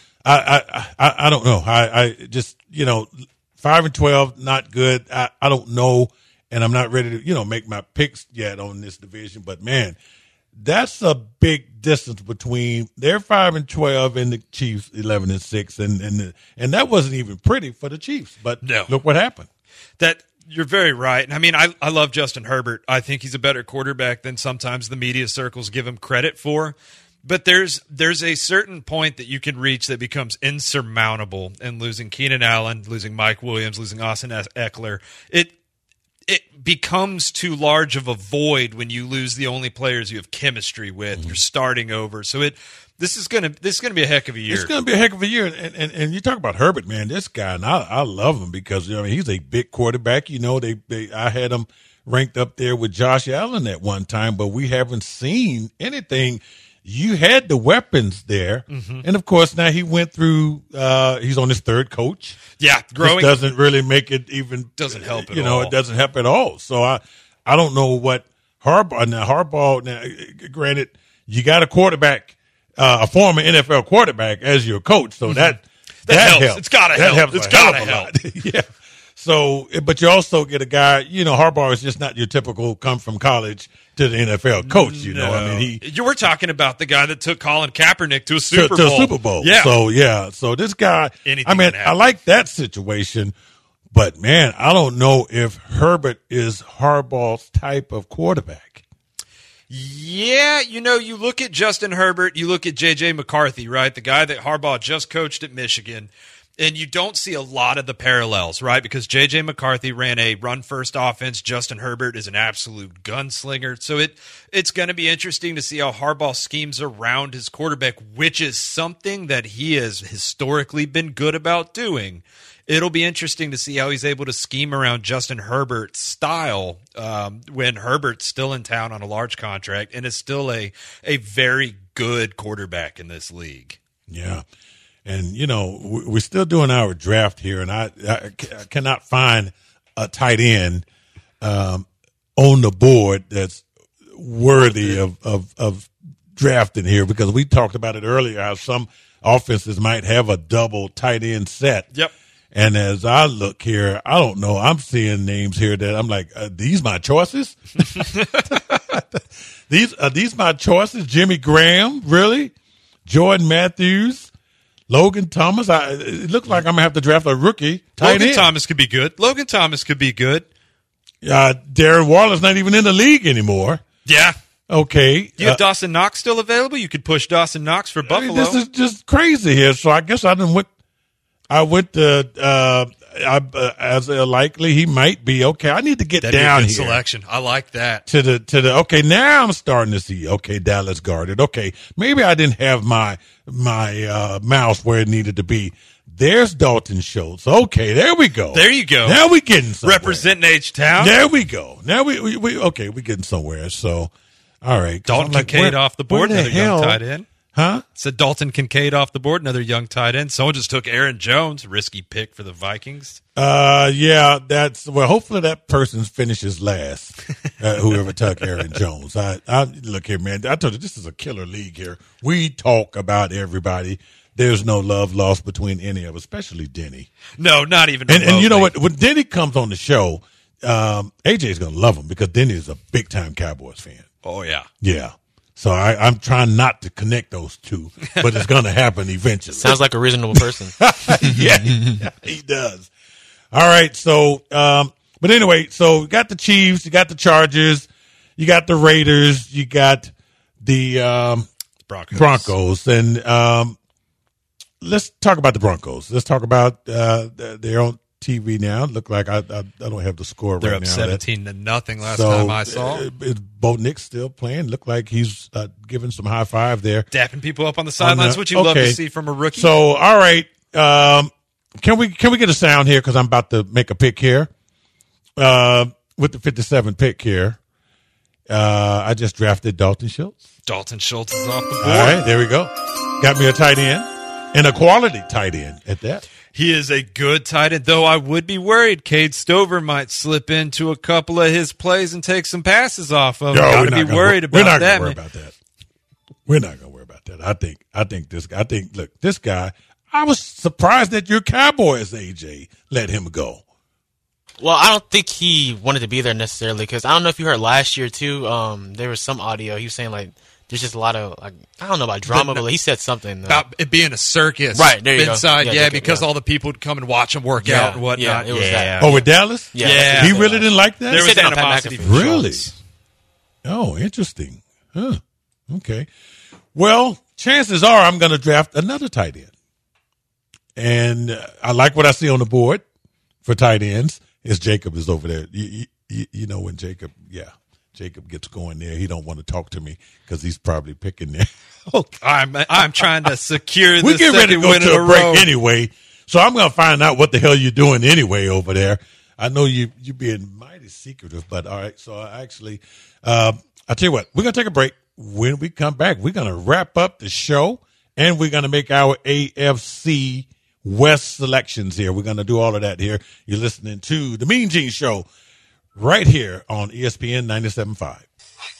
I, I I I don't know. I, I just you know. Five and twelve, not good. I, I don't know, and I'm not ready to, you know, make my picks yet on this division. But man, that's a big distance between their five and twelve and the Chiefs eleven and six, and and and that wasn't even pretty for the Chiefs. But no. Look what happened. That you're very right. And I mean, I I love Justin Herbert. I think he's a better quarterback than sometimes the media circles give him credit for. But there's there's a certain point that you can reach that becomes insurmountable, and losing Keenan Allen, losing Mike Williams, losing Austin Eckler, it it becomes too large of a void when you lose the only players you have chemistry with. Mm-hmm. You're starting over, so it this is gonna this is gonna be a heck of a year. It's gonna be a heck of a year, and and, and you talk about Herbert, man. This guy, and I I love him because, you know, I mean, he's a big quarterback. You know, they they I had him ranked up there with Josh Allen at one time, but we haven't seen anything. You had the weapons there, mm-hmm. and of course now he went through. Uh, he's on his third coach. Yeah, growing this doesn't really make it even. Doesn't help at you know, all. It doesn't help at all. So I, I don't know what Harbaugh now. Harbaugh now, granted, you got a quarterback, uh, a former N F L quarterback as your coach, so mm-hmm. that, that that helps. helps. It's gotta that help. Helps it's a gotta hell help. Of a lot. Yeah. So, but you also get a guy. You know, Harbaugh is just not your typical come from college to the N F L coach. You no. know, I mean, he. You were talking about the guy that took Colin Kaepernick to a Super to, Bowl. To a Super Bowl. Yeah. So yeah. So this guy. Anything I mean, can I happen. like that situation, but man, I don't know if Herbert is Harbaugh's type of quarterback. Yeah, you know, you look at Justin Herbert, you look at J J McCarthy, right? The guy that Harbaugh just coached at Michigan. And you don't see a lot of the parallels, right? Because J J McCarthy ran a run-first offense. Justin Herbert is an absolute gunslinger. So it it's going to be interesting to see how Harbaugh schemes around his quarterback, which is something that he has historically been good about doing. It'll be interesting to see how he's able to scheme around Justin Herbert's style um, when Herbert's still in town on a large contract and is still a a very good quarterback in this league. Yeah. And, you know, we're still doing our draft here, and I, I cannot find a tight end um, on the board that's worthy of, of, of drafting here, because we talked about it earlier, how some offenses might have a double tight end set. Yep. And as I look here, I don't know, I'm seeing names here that I'm like, are these my choices? these Are these my choices? Jimmy Graham, really? Jordan Matthews? Logan Thomas, I, it looks like I'm going to have to draft a rookie tight Logan end. Thomas could be good. Logan Thomas could be good. Uh, Darren Waller's not even in the league anymore. Yeah. Okay. Do you have uh, Dawson Knox still available? You could push Dawson Knox for Buffalo. This is just crazy here. So I guess I didn't went. I went to uh, I, uh, as a likely he might be okay. I need to get That'd down be a good here selection. I like that. to the to the. Okay, now I'm starting to see. Okay, Dallas guarded. Okay, maybe I didn't have my my uh, mouse where it needed to be. There's Dalton Schultz. Okay, there we go. There you go. Now we getting somewhere. Representing H-Town. There we go. Now we, we, we okay, we getting somewhere. So, all right. Dalton like, Kincaid where- off the board, where another hell- young tight end. Huh? Said Dalton Kincaid off the board, another young tight end. Someone just took Aaron Jones, risky pick for the Vikings. Uh, yeah, that's well. Hopefully that person finishes last. Uh, whoever took Aaron Jones. I, I look here, man. I told you this is a killer league here. We talk about everybody. There's no love lost between any of us, especially Denny. No, not even. And, and you know remotely. what? When Denny comes on the show, um, A J's gonna love him because Denny is a big time Cowboys fan. Oh yeah. Yeah. So I, I'm trying not to connect those two, but it's going to happen eventually. Sounds like a reasonable person. yeah, he, he does. All right. So, um, but anyway, so you got the Chiefs, you got the Chargers, you got the Raiders, you got the um, Broncos. Broncos, and um, let's talk about the Broncos. Let's talk about uh, they're on T V now. Look like I, I I don't have the score They're right up now. seventeen to nothing last so, time I saw. Uh, is Bo Nix still playing? Look like he's uh, giving some high five there. Dapping people up on the sidelines, the- what you love okay. to see from a rookie. So, all right, um, can we can we get a sound here? Because I'm about to make a pick here uh, with the fifty-seven pick here. Uh, I just drafted Dalton Schultz. Dalton Schultz is off the board. All right, there we go. Got me a tight end and a quality tight end at that. He is a good tight end, though I would be worried Cade Stover might slip into a couple of his plays and take some passes off of him. No, Got we're to not be gonna worried wor- about we're not that. Gonna worry man. about that. We're not gonna worry about that. I think. I think this. I think. Look, this guy. I was surprised that your Cowboys A J let him go. Well, I don't think he wanted to be there necessarily because I don't know if you heard last year too. Um, there was some audio. He was saying like there's just a lot of like I don't know about drama, But- but he said something uh, About it being a circus. Right, there you go. Inside, Yeah, yeah, Jacob, because yeah. all the people would come and watch him work Yeah, out and whatnot. yeah, it was that. Oh, with Dallas? Yeah, Yeah. that's what He said really last didn't like that. There He was said that on Pat animosity. McAfee. from Really? Schultz. Oh, interesting. Huh. Okay. Well, chances are I'm going to draft another tight end. And uh, I like what I see on the board for tight ends. Is Jacob is over there. You, you, you know when Jacob, yeah, Jacob gets going there, he don't want to talk to me because he's probably picking there. okay. I'm I'm trying to secure We the get ready to second go win in to a a break row. anyway. So I'm going to find out what the hell you're doing anyway over there. I know you you being mighty secretive, but all right. So I actually, um, I'll tell you what, we're going to take a break. When we come back, we're going to wrap up the show and we're going to make our A F C West selections here. We're going to do all of that here. You're listening to the Mean Gene Show right here on E S P N ninety-seven point five.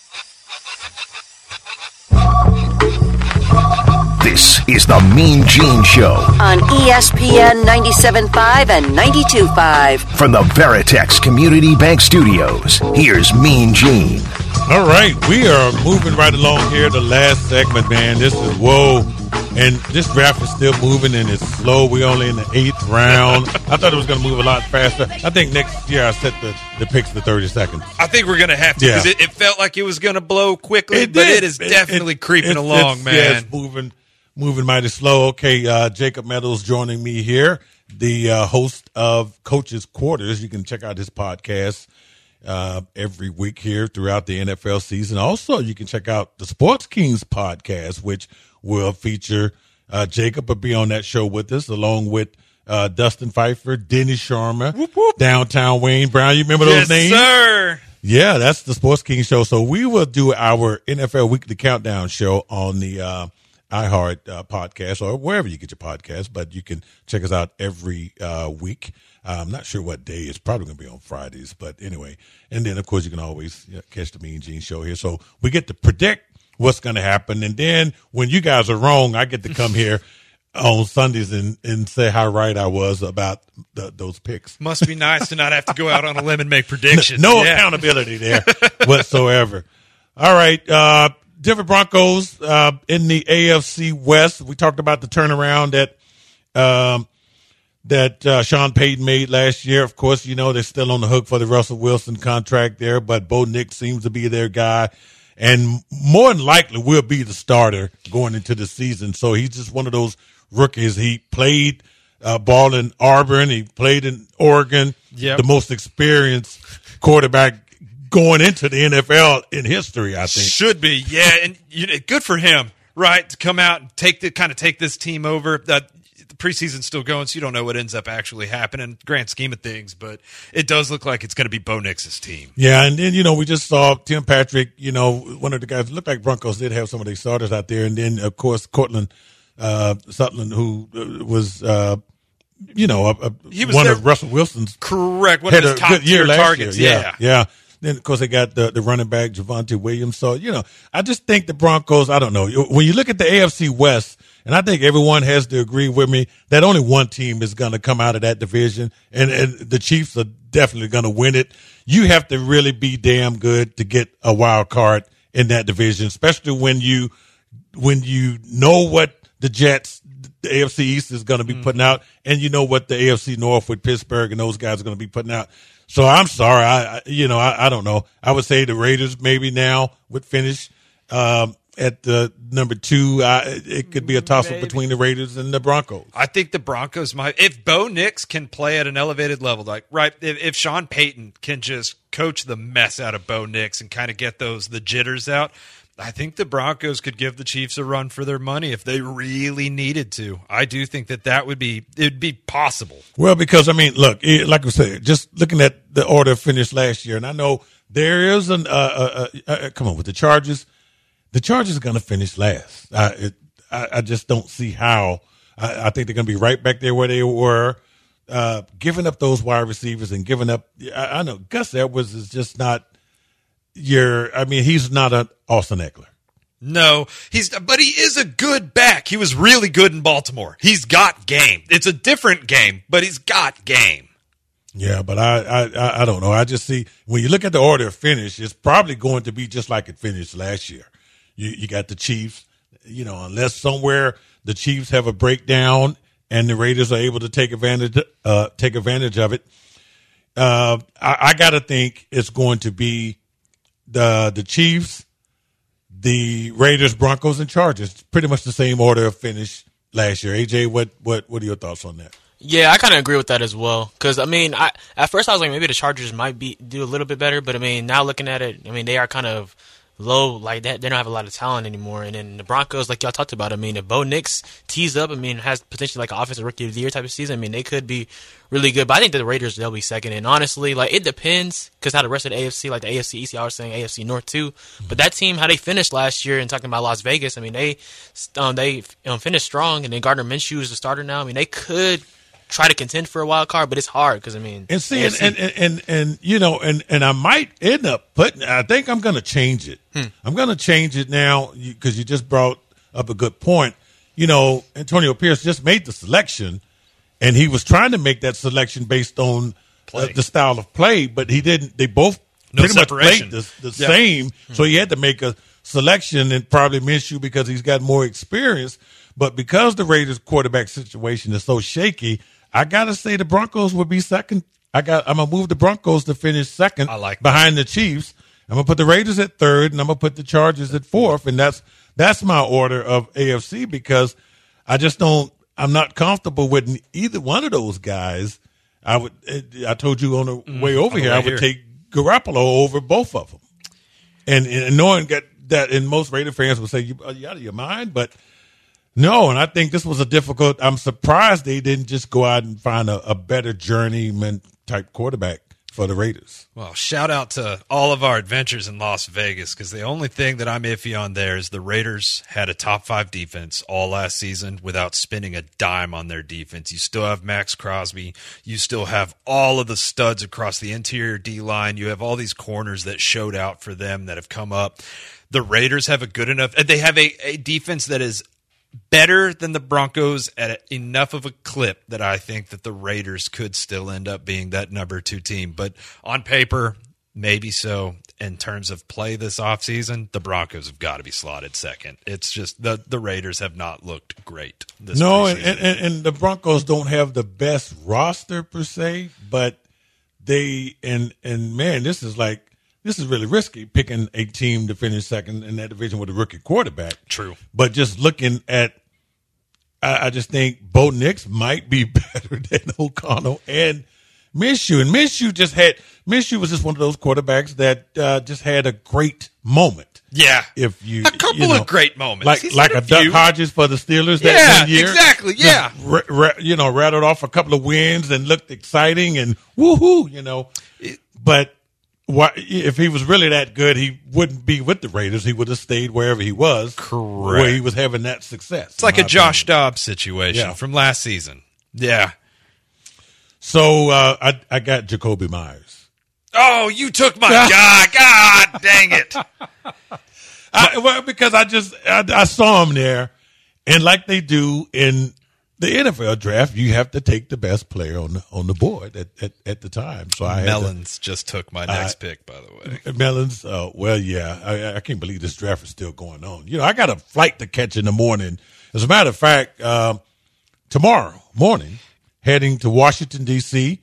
This is the Mean Gene Show On E S P N ninety-seven point five and ninety-two point five. from the Veritex Community Bank Studios. Here's Mean Gene. All right, we are moving right along here. The last segment, man. This is whoa, and this draft is still moving and it's slow. We're only in the eighth round. I thought it was going to move a lot faster. I think next year I set the, the picks to thirty seconds. I think we're going to have to because Yeah. it, it felt like it was going to blow quickly, but did. it is definitely It- creeping it- along, it's, man. Yeah, it's moving, moving mighty slow. Okay, uh, Jacob Meadows joining me here, the uh, host of Coach's Quarters. You can check out his podcast uh, every week here throughout the N F L season. Also, you can check out the Sports Kings podcast, which will feature uh, Jacob will be on that show with us, along with uh, Dustin Pfeiffer, Dennis Sharma, Whoop, whoop. Downtown Wayne Brown. You remember yes, those names? sir. Yeah, that's the Sports King show. So we will do our N F L Weekly Countdown show on the uh, iHeart uh, podcast or wherever you get your podcast, but you can check us out every uh, week. I'm not sure what day. It's probably going to be on Fridays, but anyway. And then, of course, you can always you know, catch the Mean Gene show here. So we get to predict what's going to happen. And then when you guys are wrong, I get to come here on Sundays and, and say how right I was about the, those picks. Must be nice to not have to go out on a limb and make predictions. No Yeah. accountability there whatsoever. All right. Uh, Denver Broncos uh, in the A F C West. We talked about the turnaround that um, that uh, Sean Payton made last year. Of course, you know, they're still on the hook for the Russell Wilson contract there, but Bo Nix seems to be their guy. And more than likely will be the starter going into the season. So he's just one of those rookies. He played uh, ball in Auburn. He played in Oregon. Yep. The most experienced quarterback going into the N F L in history, I think. Should be, yeah. And you know, good for him, right, to come out and take the kind of take this team over. Uh, the preseason's still going, so you don't know what ends up actually happening, grand scheme of things. But it does look like it's going to be Bo Nix's team. Yeah, and then, you know, we just saw Tim Patrick, you know, one of the guys, looked like Broncos did have some of their starters out there. And then, of course, Cortland uh, Sutton, who uh, was, uh, you know, a, a, he was one their, of Russell Wilson's. Correct, one of his top tier targets. Year. Yeah, yeah. yeah. Then, of course, they got the, the running back, Javonte Williams. So, you know, I just think the Broncos, I don't know. When you look at the A F C West, and I think everyone has to agree with me that only one team is going to come out of that division, and, and the Chiefs are definitely going to win it. You have to really be damn good to get a wild card in that division, especially when you when you know what the Jets, the A F C East is going to be mm. putting out, and you know what the A F C North with Pittsburgh and those guys are going to be putting out. So I'm sorry, I, I you know I, I don't know. I would say the Raiders maybe now would finish um, at the number two. I, it could be a toss up between the Raiders and the Broncos. I think the Broncos might. If Bo Nix can play at an elevated level, like right, if, if Sean Payton can just coach the mess out of Bo Nix and kind of get those the jitters out, I think the Broncos could give the Chiefs a run for their money if they really needed to. I do think that that would be it'd be possible. Well, because I mean, look, it, like I said, just looking at the order of finish last year, and I know there is an uh, uh, uh, uh, come on with the Chargers. The Chargers are going to finish last. I, it, I I just don't see how. I, I think they're going to be right back there where they were, uh, giving up those wide receivers and giving up. I, I know Gus Edwards is just not. Your, I mean, he's not an Austin Eckler. No, he's, but he is a good back. He was really good in Baltimore. He's got game. It's a different game, but he's got game. Yeah, but I, I, I don't know. I just see when you look at the order of finish, it's probably going to be just like it finished last year. You, you got the Chiefs, you know, unless somewhere the Chiefs have a breakdown and the Raiders are able to take advantage, uh, take advantage of it. Uh, I, I got to think it's going to be the the Chiefs, the Raiders, Broncos, and Chargers. Pretty much the same order of finish last year. A J, what what what are your thoughts on that? Yeah, I kind of agree with that as well. Because I mean, I at first I was like maybe the Chargers might be do a little bit better, but I mean now looking at it, I mean they are kind of low like that. They don't have a lot of talent anymore. And then the Broncos, like y'all talked about, I mean if Bo Nix tees up, I mean has potentially like an offensive rookie of the year type of season. I mean they could be really good, but I think that the Raiders they'll be second. And honestly, like it depends because how the rest of the A F C, like the A F C East, y'all were saying A F C North too. But that team, how they finished last year, and talking about Las Vegas, I mean they um, they um, finished strong, and then Gardner Minshew is the starter now. I mean they could try to contend for a wild card, but it's hard because I mean, and see, and, and, and and and you know, and and I might end up putting. I think I'm going to change it. Hmm. I'm going to change it now because you just brought up a good point. You know, Antonio Pierce just made the selection, and he was trying to make that selection based on uh, the style of play, but he didn't. They both no pretty separation. much played the, the yeah. same, hmm. so he had to make a selection, and probably Minshew because he's got more experience. But because the Raiders' quarterback situation is so shaky, I gotta say the Broncos would be second. I got. I'm gonna move the Broncos to finish second. I like behind the Chiefs. I'm gonna put the Raiders at third, and I'm gonna put the Chargers at fourth, and that's that's my order of A F C because I just don't. I'm not comfortable with either one of those guys. I would. I told you on the mm, way over here, I would here. take Garoppolo over both of them, and, and knowing that, that and most Raider fans would say you are you out of your mind, but. No, and I think this was a difficult. I'm surprised they didn't just go out and find a, a better journeyman type quarterback for the Raiders. Well, shout out to all of our adventures in Las Vegas because the only thing that I'm iffy on there is the Raiders had a top five defense all last season without spending a dime on their defense. You still have Max Crosby. You still have all of the studs across the interior D-line. You have all these corners that showed out for them that have come up. The Raiders have a good enough – they have a, a defense that is – better than the Broncos at enough of a clip that I think that the Raiders could still end up being that number two team. But on paper, maybe so. in terms of play this offseason, the Broncos have got to be slotted second. It's just the, the Raiders have not looked great this No, and, preseason. and, and the Broncos don't have the best roster per se, but they and and man, this is like this is really risky picking a team to finish second in that division with a rookie quarterback. True. But just looking at I, I just think Bo Nix might be better than O'Connell and Minshew. And Minshew just had Minshew was just one of those quarterbacks that uh, just had a great moment. Yeah, if you a couple you know, of great moments, like He's like a, a Duck Hodges for the Steelers that yeah, one year. Exactly, yeah. Ra- ra- you know, rattled off a couple of wins and looked exciting and woohoo, you know. But why, if he was really that good, he wouldn't be with the Raiders. He would have stayed wherever he was, correct, where he was having that success. It's like a Josh opinion. Dobbs situation yeah. from last season. Yeah. So uh, I I got Jacoby Myers. Oh, you took my God! God dang it! I, well, because I just I, I saw him there, and like they do in the N F L draft, you have to take the best player on the, on the board at, at, at the time. So I Melons to, just took my next uh, pick, by the way. Melons, uh, well, yeah, I, I can't believe this draft is still going on. You know, I got a flight to catch in the morning. As a matter of fact, uh, tomorrow morning, heading to Washington D C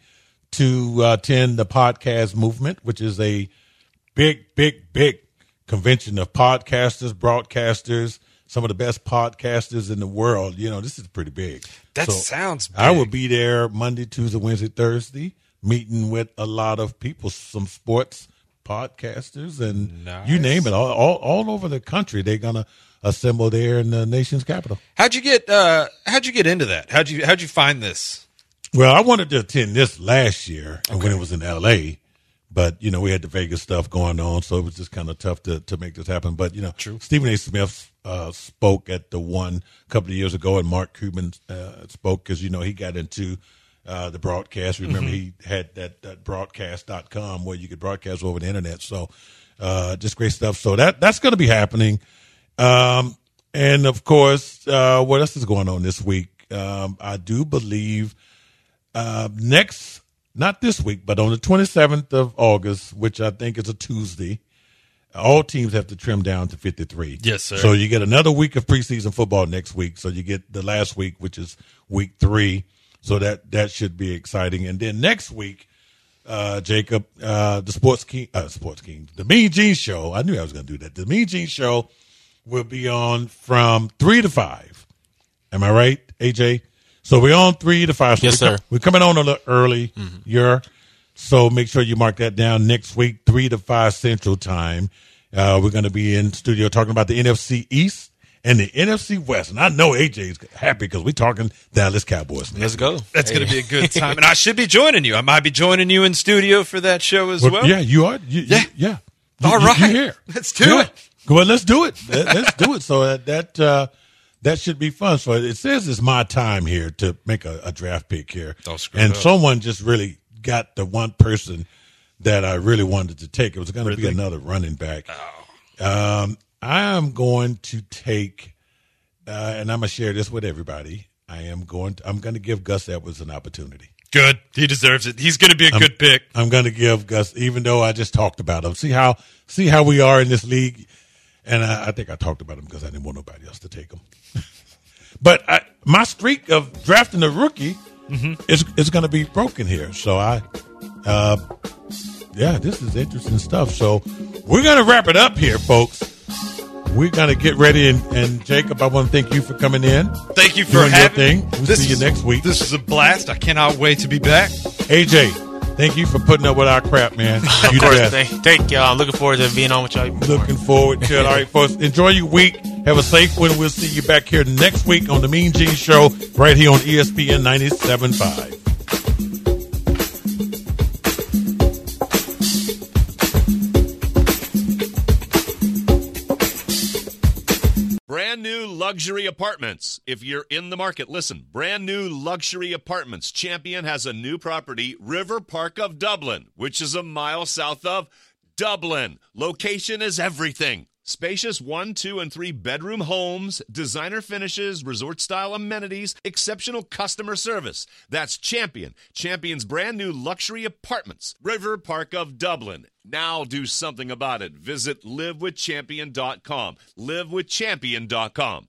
to uh, attend the podcast movement, which is a big, big, big convention of podcasters, broadcasters, some of the best podcasters in the world. You know, this is pretty big. That so sounds big. I will be there Monday, Tuesday, Wednesday, Thursday, meeting with a lot of people, some sports podcasters, and nice. You name it, all, all, all over the country. They're going to assemble there in the nation's capital. How'd you get, uh, how'd you get into that? How'd you, how'd you find this? Well, I wanted to attend this last year okay. when it was in L A, but, you know, we had the Vegas stuff going on, so it was just kind of tough to, to make this happen. But, you know, True. Stephen A. Smith uh, spoke at the one a couple of years ago, and Mark Cuban uh, spoke because, you know, he got into uh, the broadcast. Remember, mm-hmm. he had that, that broadcast dot com where you could broadcast over the internet. So uh, just great stuff. So that that's going to be happening. Um, and, of course, uh, what else is going on this week? Um, I do believe uh, next – not this week, but on the twenty-seventh of August, which I think is a Tuesday, all teams have to trim down to fifty-three. Yes, sir. So you get another week of preseason football next week. So you get the last week, which is week three. So that, that should be exciting. And then next week, uh, Jacob, uh, the Sports King, uh, Sports King, the Mean Gene Show. I knew I was going to do that. The Mean Gene Show will be on from three to five. Am I right, A J? So we're on three to five. So yes, we're sir. Com- we're coming on a little early. Mm-hmm. You're, so make sure you mark that down next week, three to five Central Time. Uh, we're going to be in studio talking about the N F C East and the N F C West. And I know A J's happy because we're talking Dallas Cowboys now. Let's go. That's hey. going to be a good time. And I should be joining you. I might be joining you in studio for that show as well. well. Yeah, you are. You, yeah. You, yeah. All you, right. You're here. Let's do yeah. it. Well, let's do it. Let's do it. So that, that, uh, that should be fun. So it says it's my time here to make a, a draft pick here. Don't screw and it up. someone just really got the one person that I really wanted to take. It was going to be another running back. Oh. Um, I am going to take, uh, and I'm going to share this with everybody. I am going to, I'm going to give Gus Edwards an opportunity. Good. He deserves it. He's going to be a I'm, good pick. I'm going to give Gus, even though I just talked about him. See how, see how we are in this league. And I, I think I talked about him because I didn't want nobody else to take him. But I, my streak of drafting a rookie mm-hmm. is is going to be broken here. So I, uh, yeah, this is interesting stuff. So we're going to wrap it up here, folks. We're going to get ready. And, and Jacob, I want to thank you for coming in. Thank you for doing having your thing. We'll this see you is, next week. This is a blast. I cannot wait to be back. A J, thank you for putting up with our crap, man. Of you course. Thank, thank y'all. I'm looking forward to being on with y'all. Looking forward to it. All right, folks. Enjoy your week. Have a safe one. We'll see you back here next week on the Mean Gene Show right here on E S P N ninety-seven point five. Brand new luxury apartments. If you're in the market, listen. Brand new luxury apartments. Champion has a new property, River Park of Dublin, which is a mile south of Dublin. Location is everything. Spacious one, two, and three bedroom homes, designer finishes, resort-style amenities, exceptional customer service. That's Champion. Champion's brand new luxury apartments. River Park of Dublin. Now do something about it. Visit live with champion dot com. live with champion dot com.